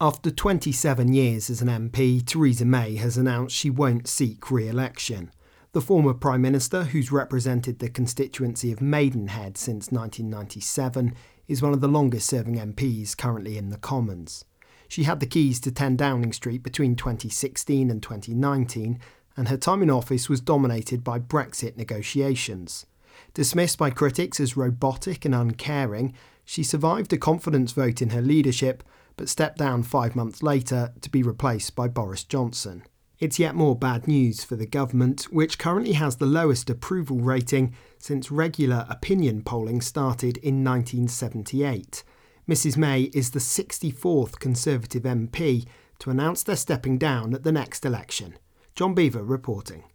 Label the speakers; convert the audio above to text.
Speaker 1: After 27 years as an MP, Theresa May has announced she won't seek re-election. The former Prime Minister, who's represented the constituency of Maidenhead since 1997, is one of the longest-serving MPs currently in the Commons. She had the keys to 10 Downing Street between 2016 and 2019, and her time in office was dominated by Brexit negotiations. Dismissed by critics as robotic and uncaring, she survived a confidence vote in her leadership, but stepped down 5 months later to be replaced by Boris Johnson. It's yet more bad news for the government, which currently has the lowest approval rating since regular opinion polling started in 1978. Mrs May is the 64th Conservative MP to announce they're stepping down at the next election. John Beaver reporting.